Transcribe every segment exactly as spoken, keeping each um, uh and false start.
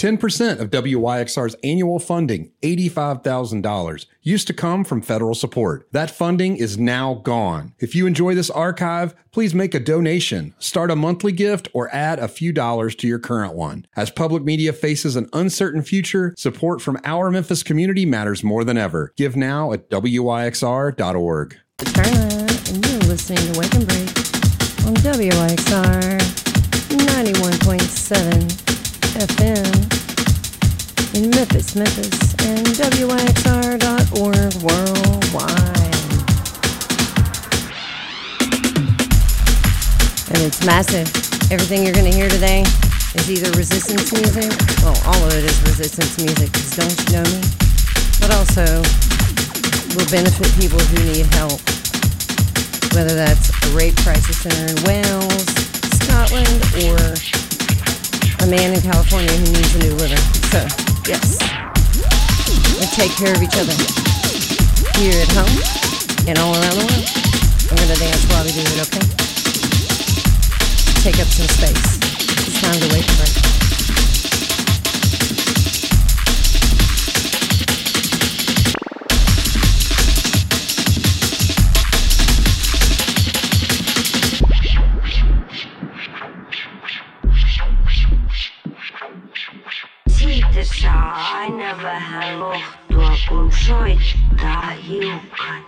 ten percent of W Y X R's annual funding, eighty-five thousand dollars, used to come from federal support. That funding is now gone. If you enjoy this archive, please make a donation, start a monthly gift, or add a few dollars to your current one. As public media faces an uncertain future, support from our Memphis community matters more than ever. Give now at W Y X R dot org. Turn on, and you're listening to Wake and Break on W Y X R ninety-one point seven F M in Memphis, Memphis, and W Y X R dot org worldwide. And it's massive. Everything you're going to hear today is either resistance music, well, all of it is resistance music, because don't you know me? But also will benefit people who need help, whether that's a rape crisis center in Wales, Scotland, or a man in California who needs a new liver. So, yes, we take care of each other here at home and all around the world. I'm going to dance while we do it, okay? Take up some space. It's time to wake and break. Siitä aina vähän lohtua, kun soittaa hiukan.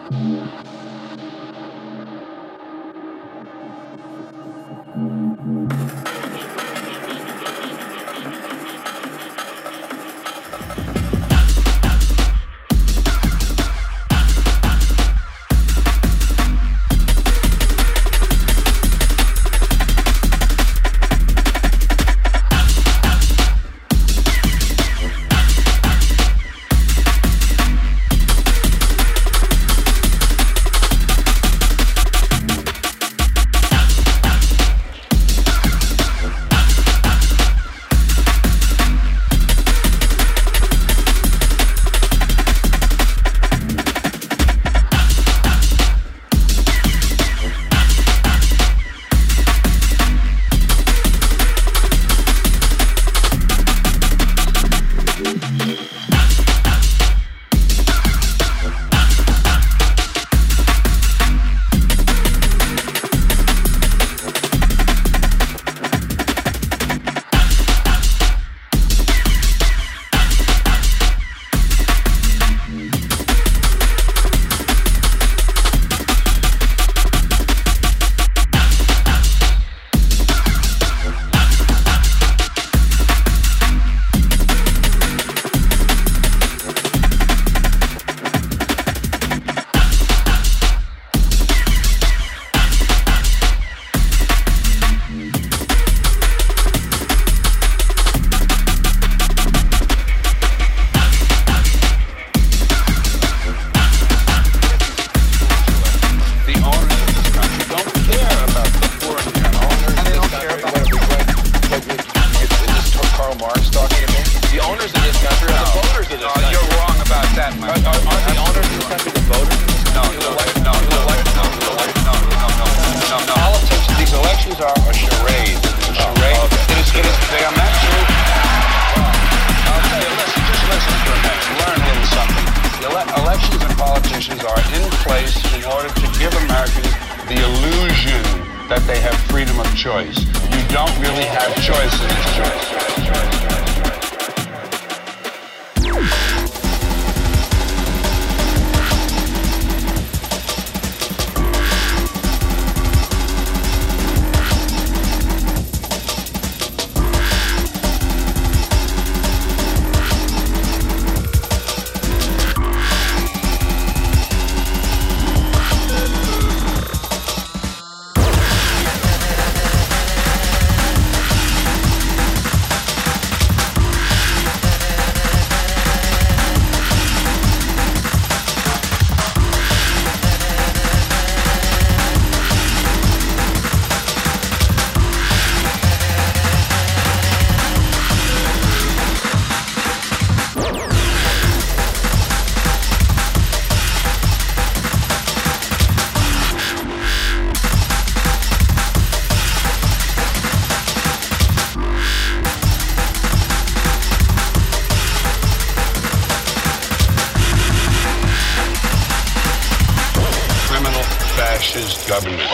fascist government.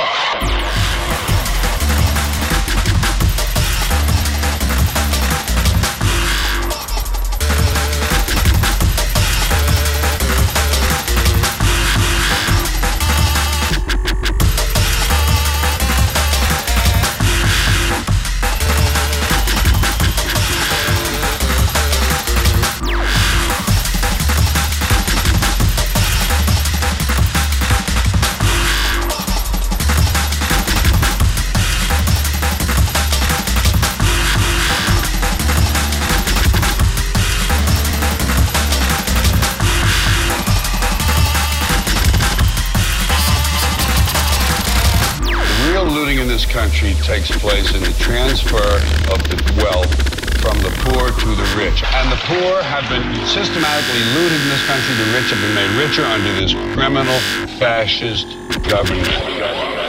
Country takes place in the transfer of the wealth from the poor to the rich. And the poor have been systematically looted in this country. The rich have been made richer under this criminal fascist government. You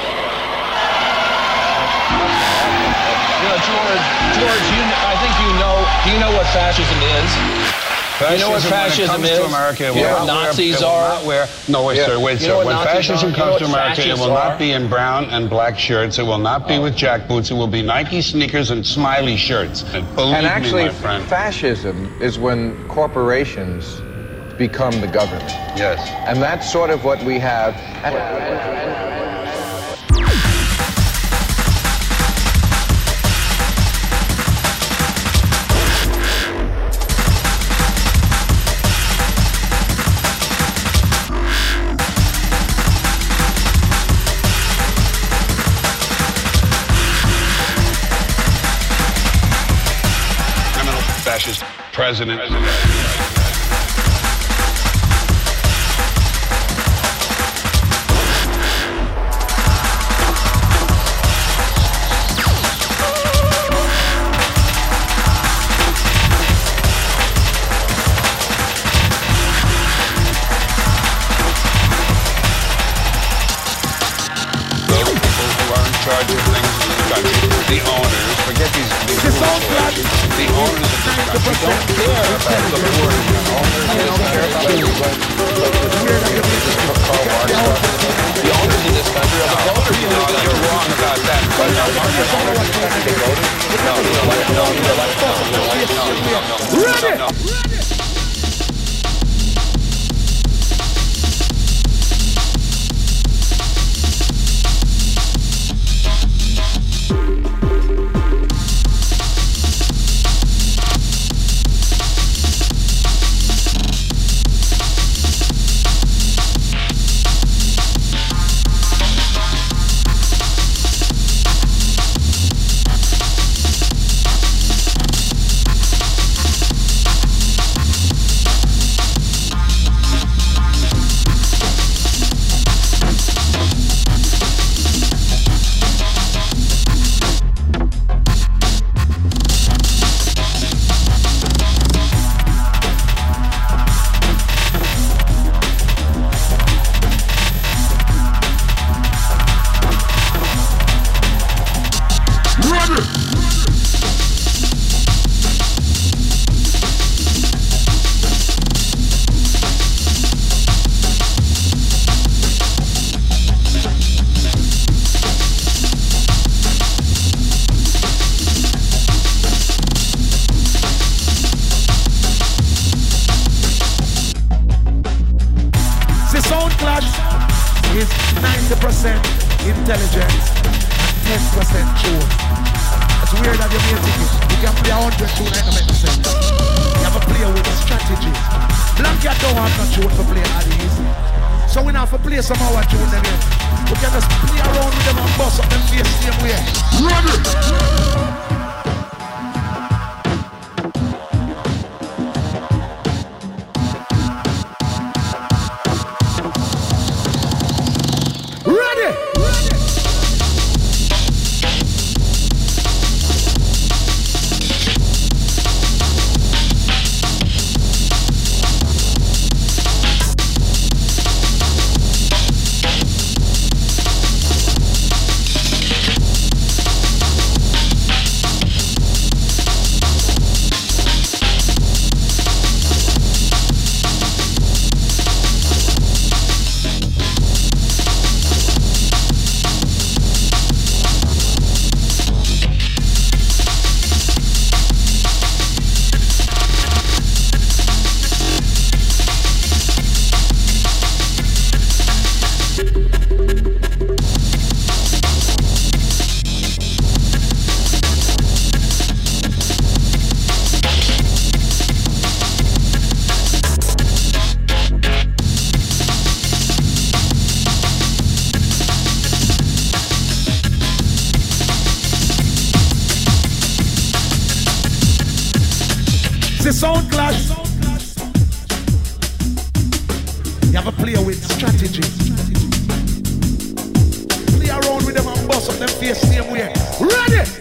know, George, George, you, I think you know, do you know what fascism is? Fascism, you know what fascism when it comes is? to America, it you will know what not Nazis wear, are? Not wear, no, wait, yeah. sir, wait, you sir. When Nazis fascism are? comes you to know America, it will are? not be in brown and black shirts. It will not be with jack boots. It will be Nike sneakers and smiley shirts. And believe and actually, me, my friend. fascism is when corporations become the government. Yes. And that's sort of what we have. And, and, and, Fascist president. Charge of things in this country, the owners, forget these the the owners of this country don't care about the poor in general. They don't care about everybody. The owners of this country are the voters. You know, you're wrong about that. But no, the owners of this country, the voters. No, no, no, no, no, no, no, no, no. The sound clash. You have to play with strategy. Play around with them and bust up them face same way. Ready?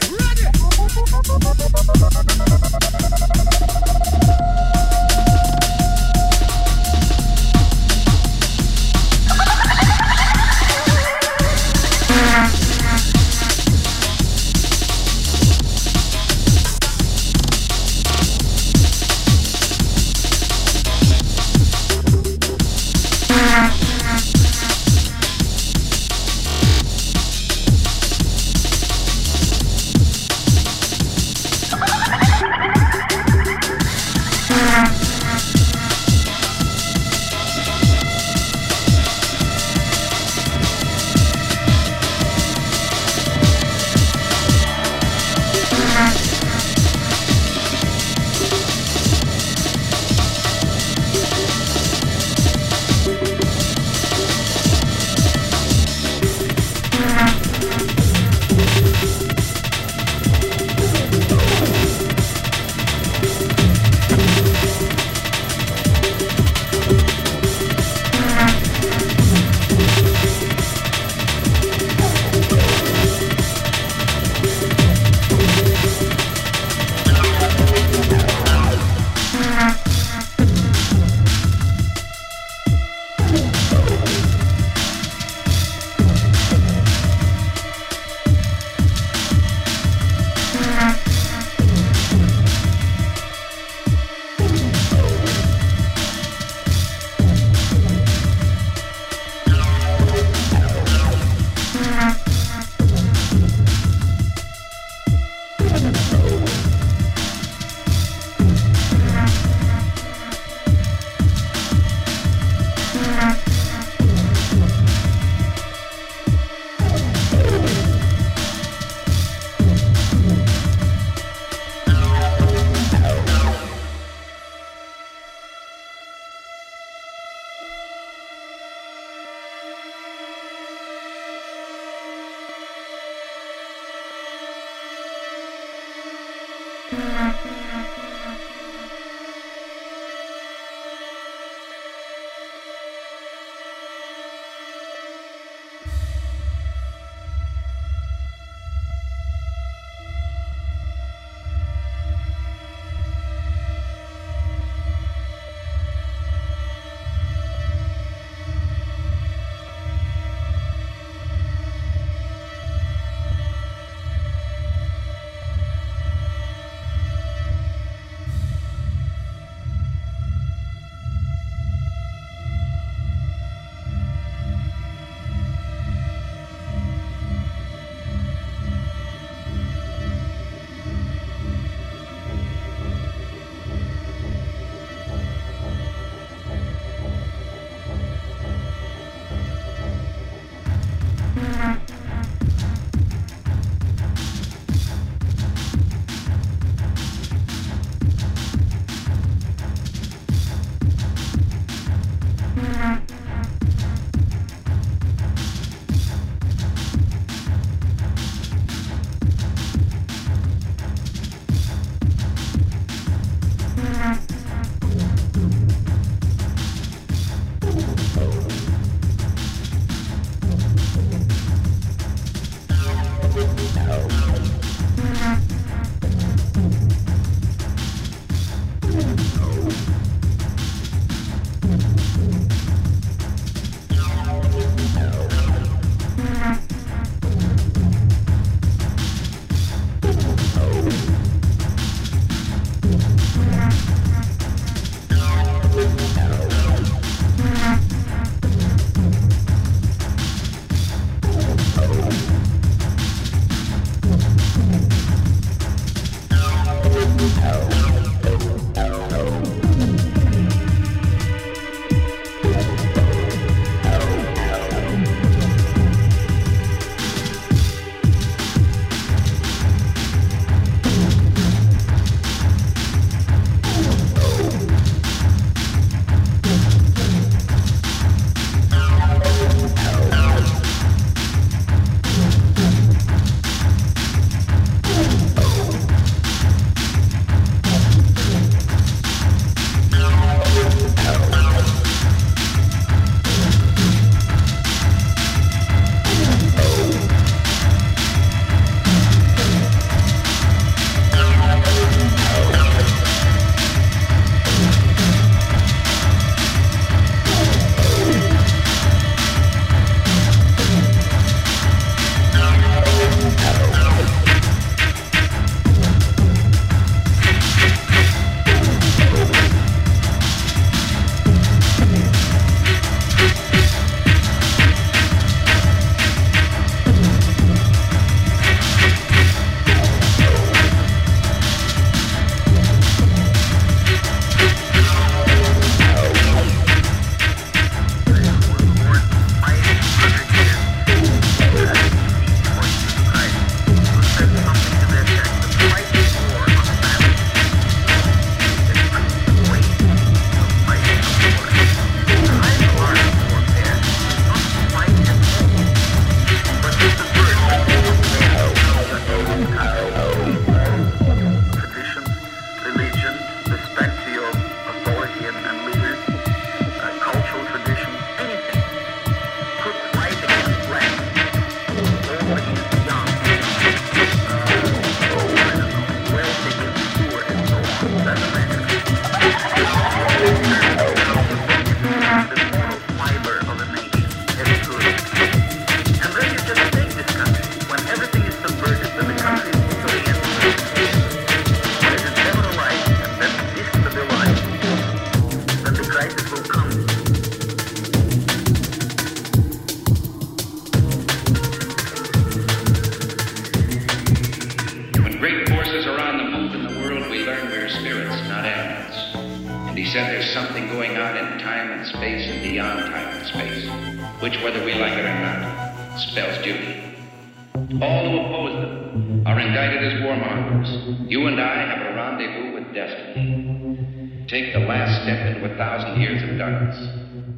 around in time and space and beyond time and space, which, whether we like it or not, spells duty. All who oppose them are indicted as warmongers. You and I have a rendezvous with destiny. Take the last step into a thousand years of darkness.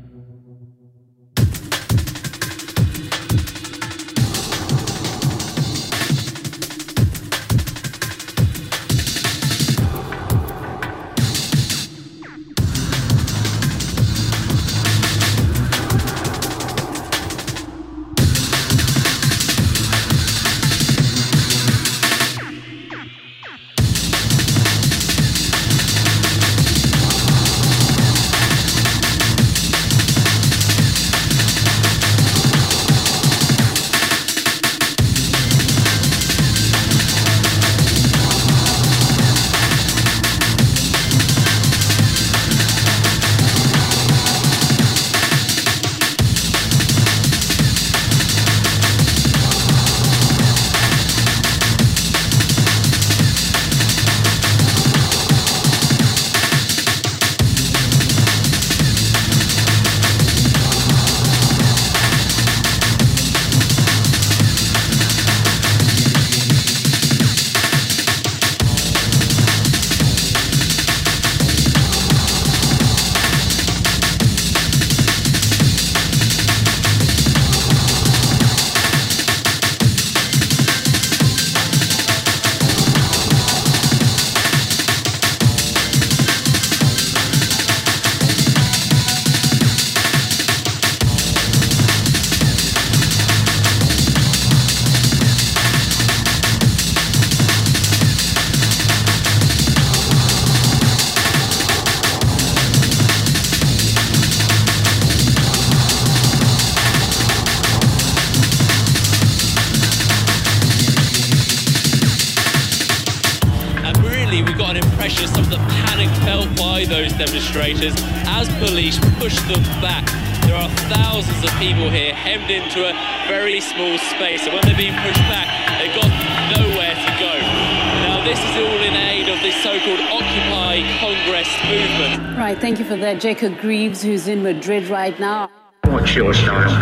Demonstrators as police push them back. There are thousands of people here hemmed into a very small space, and when they're being pushed back, they've got nowhere to go. Now, this is all in aid of this so-called Occupy Congress movement. Right, thank you for that. Jacob Greaves, who's in Madrid right now. What's your style?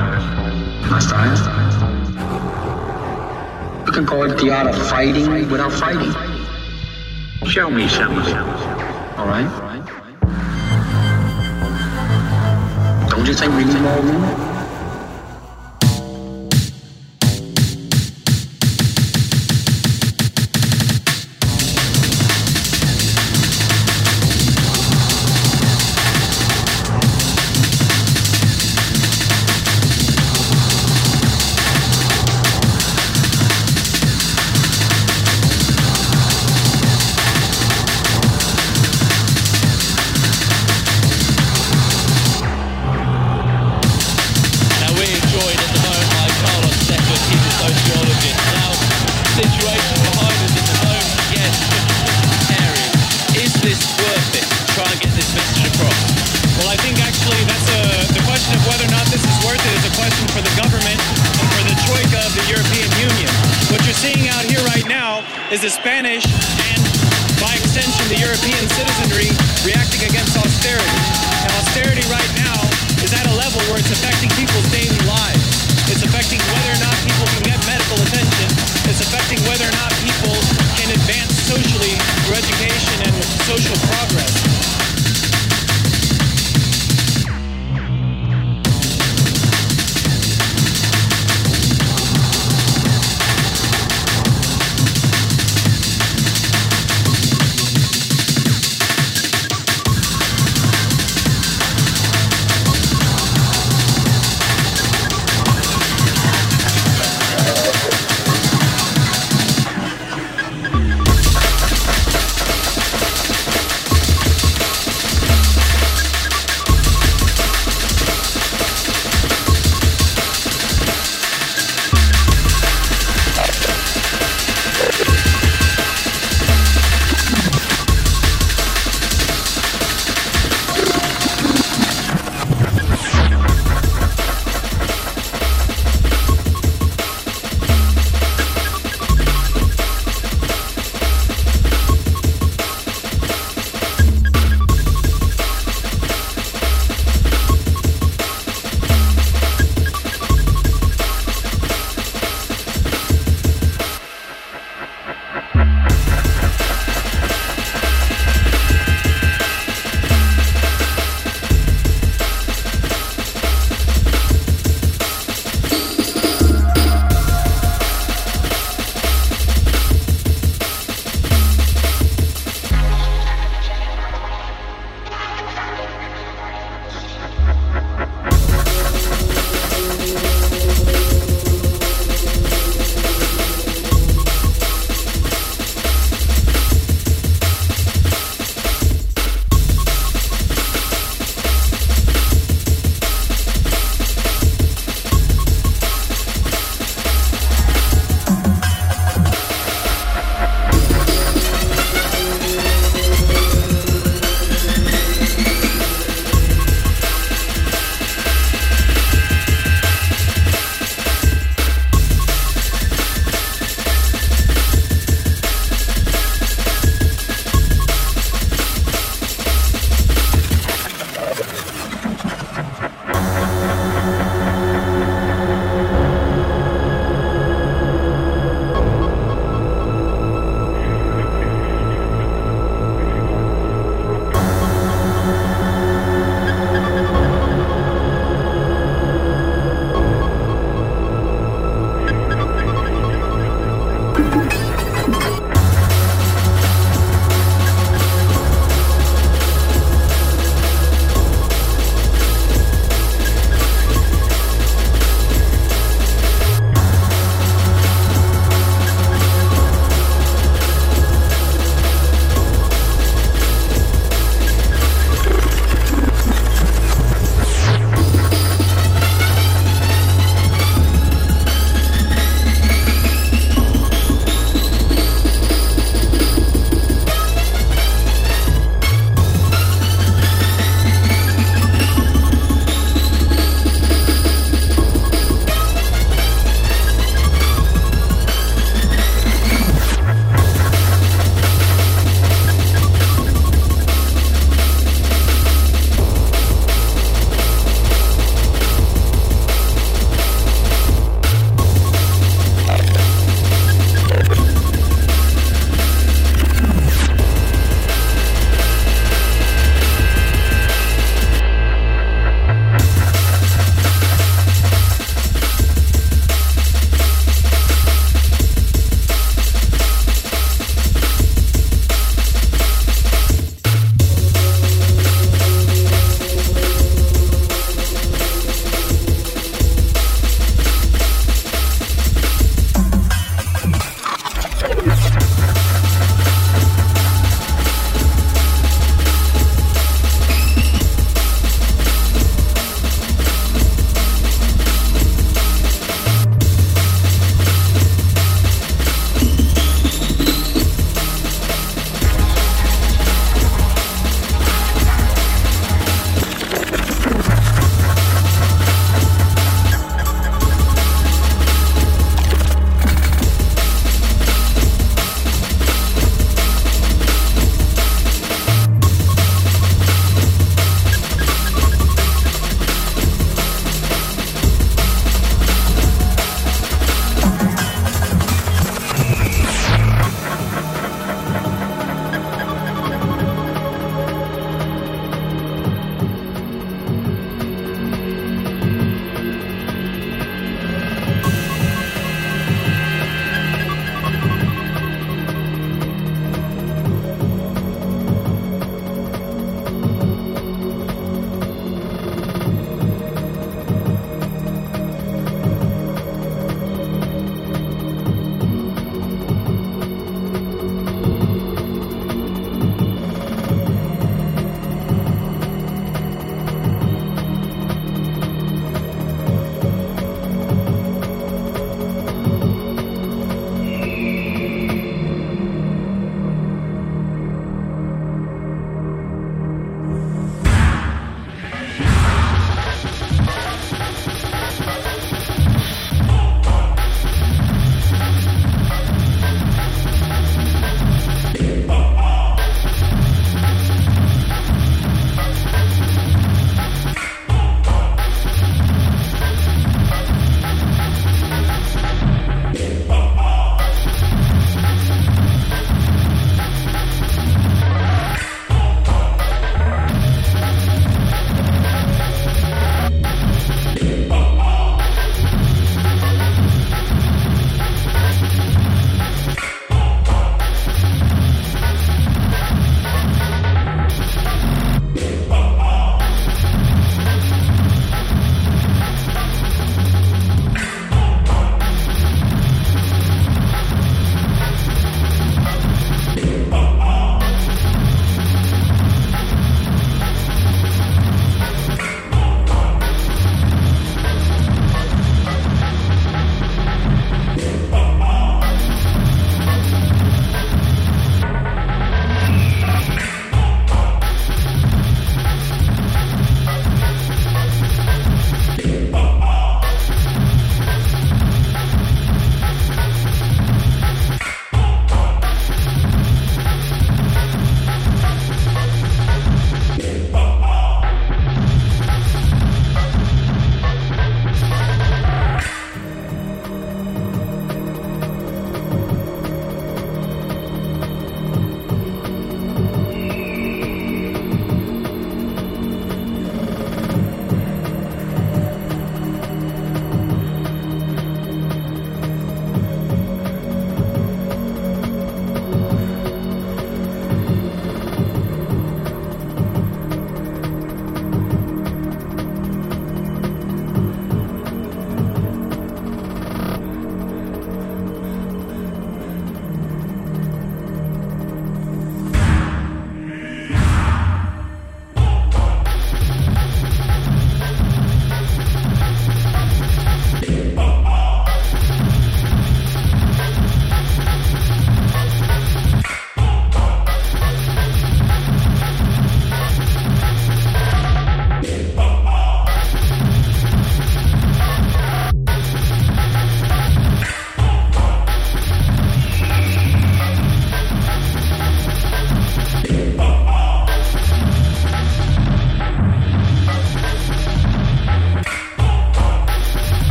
My style? You can call it the art of fighting without fighting. Show me something. All right? Don't you think we need more room? Is the Spanish and, by extension, the European citizenry reacting against austerity. And austerity right now is at a level where it's affecting people's daily lives. It's affecting whether or not people can get medical attention. It's affecting whether or not people can advance socially through education and social progress.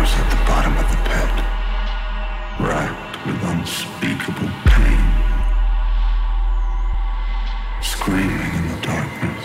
was at the bottom of the pit, racked with unspeakable pain, screaming in the darkness.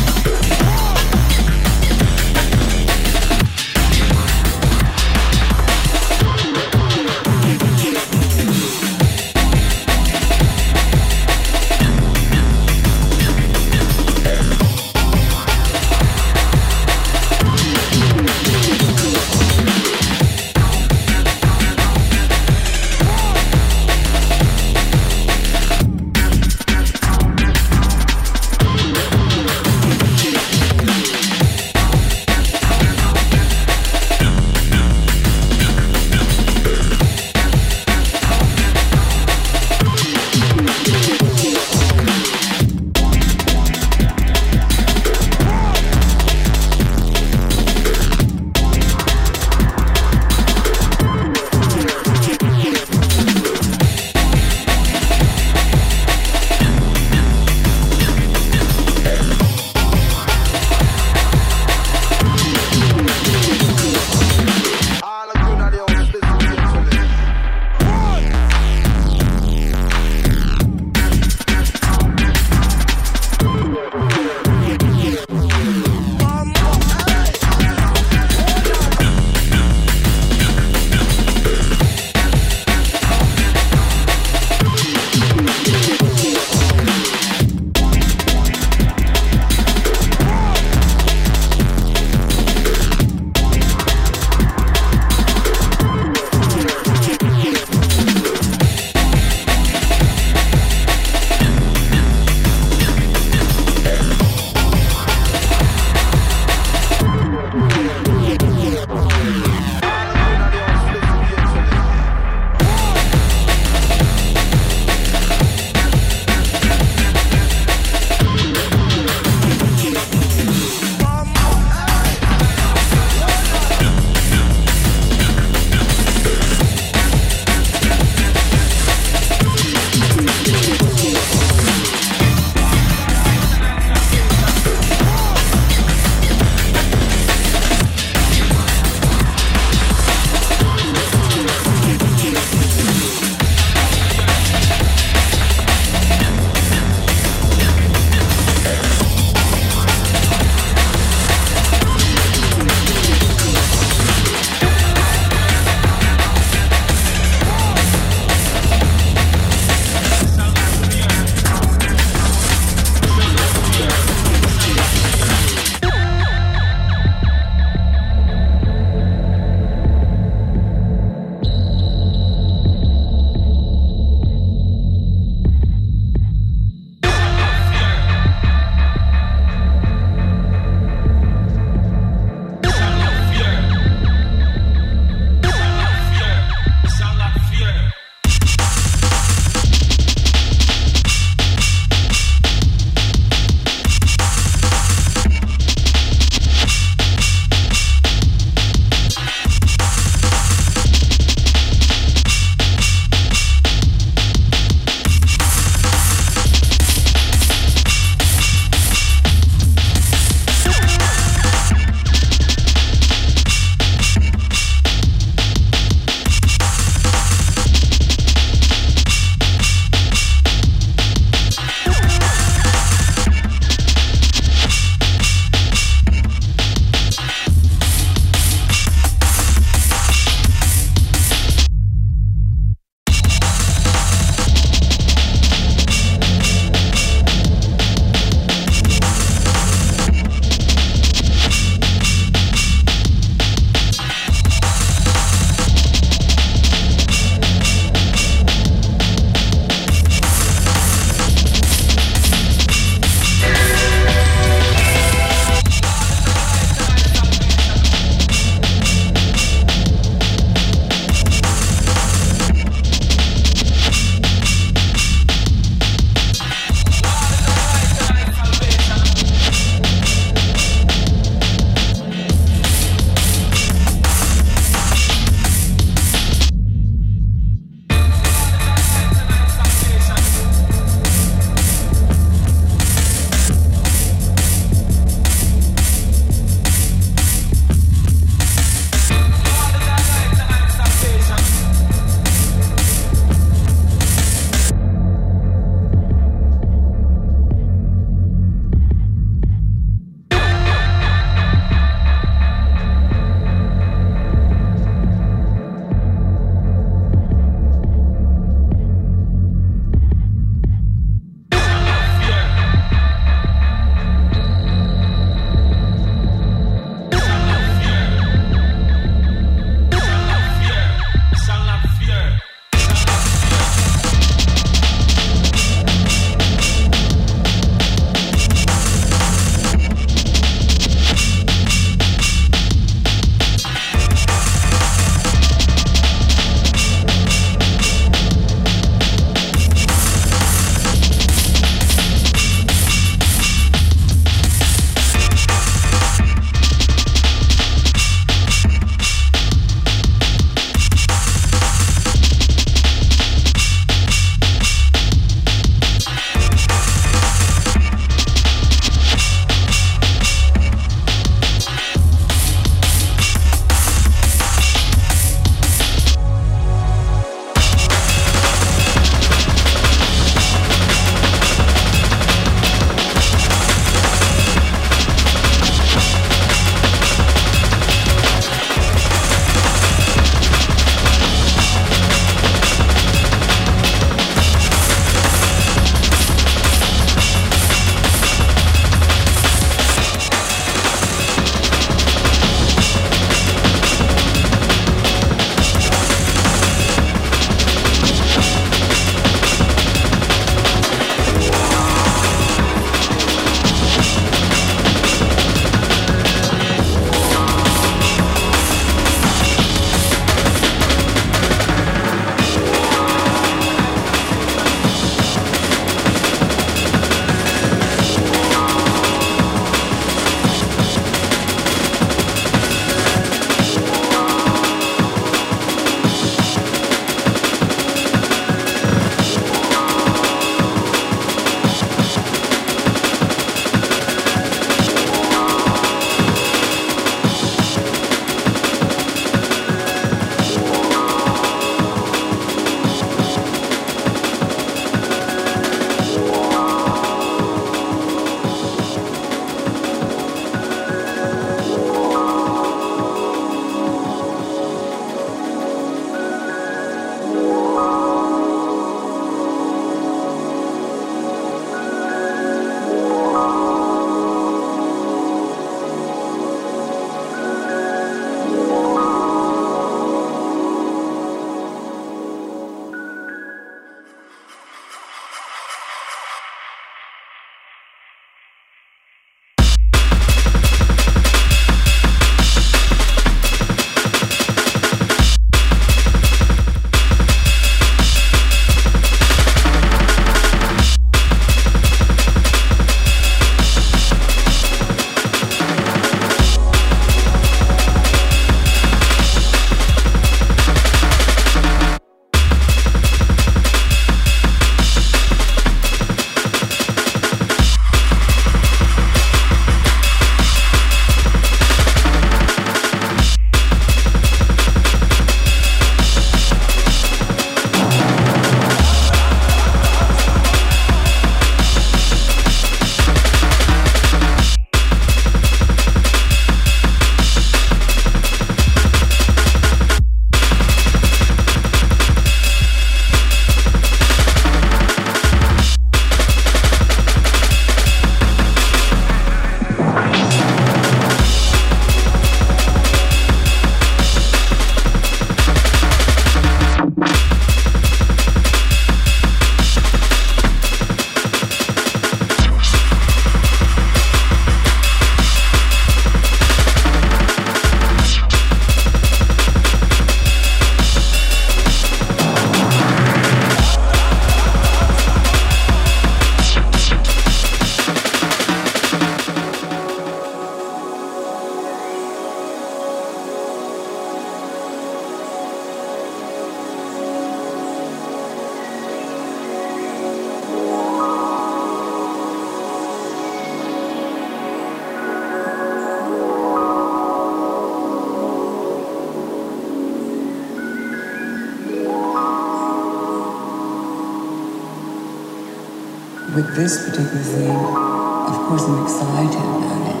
with this particular thing, of course I'm excited about it.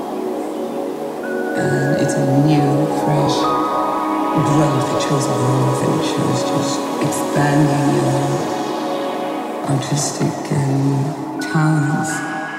And it's a new, fresh growth. It shows growth and it shows just expanding your artistic um, talents.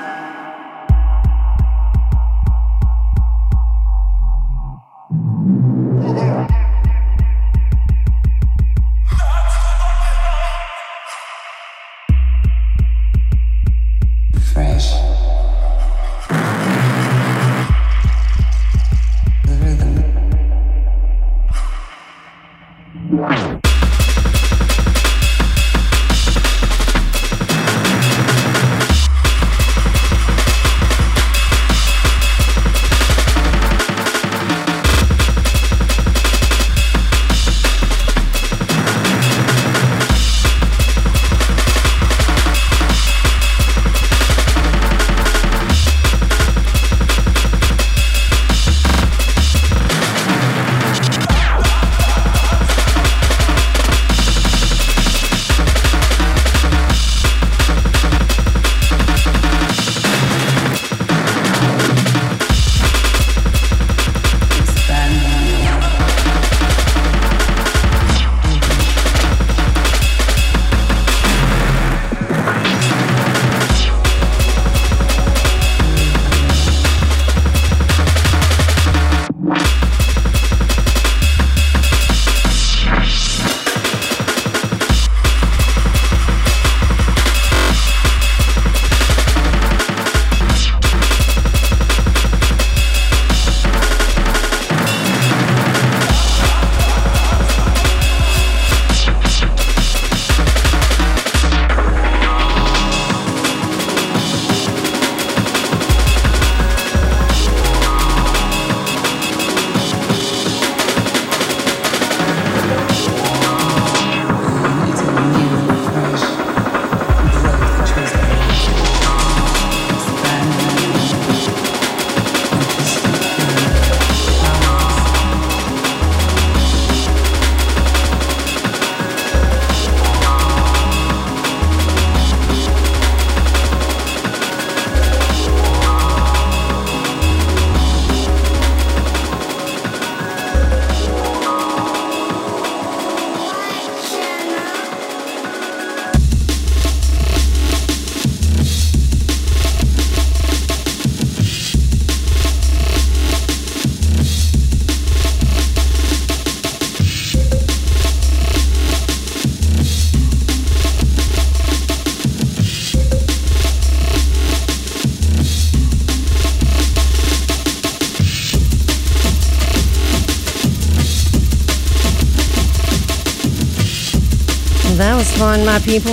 That was fun, my people.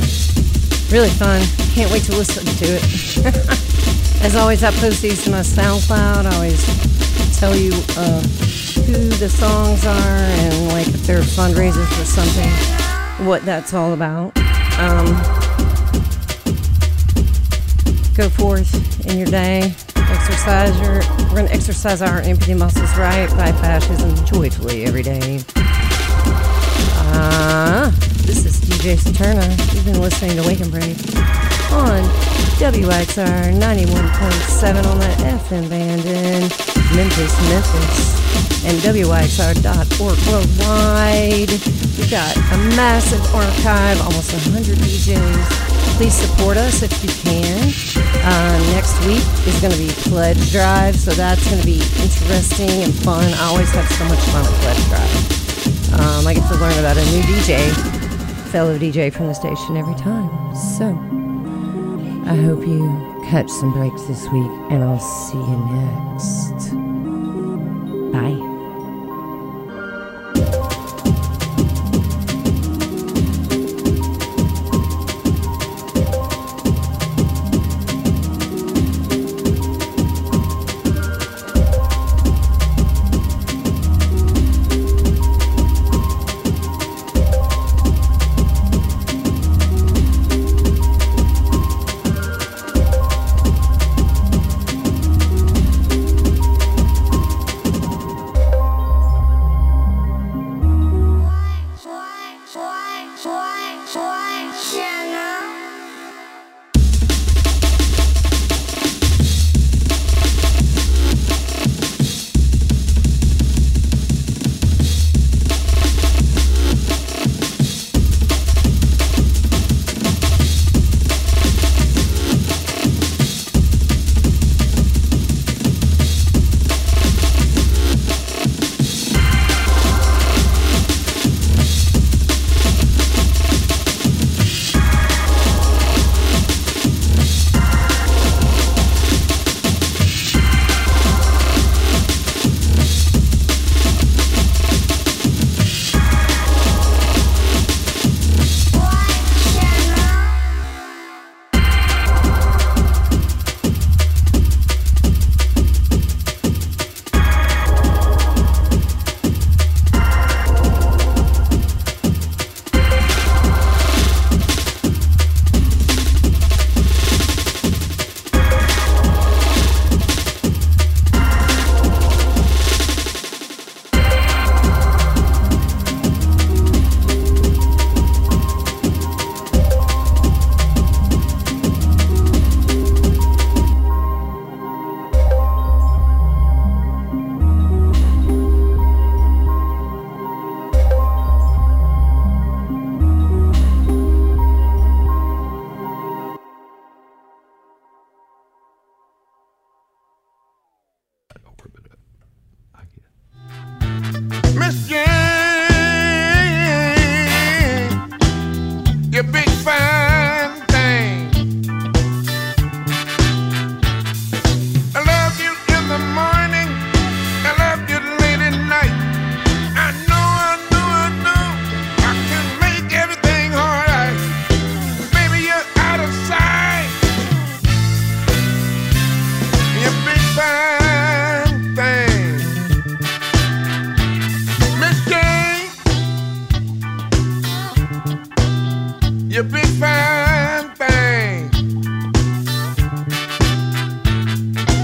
Really fun. Can't wait to listen to it. As always, I post these to my SoundCloud. I always tell you uh, who the songs are and like if they're fundraisers for something, what that's all about. Um, go forth in your day. Exercise your. We're gonna exercise our empathy muscles, right? Fight fascism joyfully every day. Uh, this is D J Saturna. You've been listening to Wake and Break on W X R ninety-one point seven on that F M band in Memphis, Memphis, and W X R dot org worldwide. We've got a massive archive, almost one hundred D Js. Please support us if you can. Uh, next week is going to be Pledge Drive, so that's going to be interesting and fun. I always have so much fun at Pledge Drive. Um, I get to learn about a new D J, fellow D J from the station every time. So, I hope you catch some breaks this week, and I'll see you next. Bye. Yes, yeah.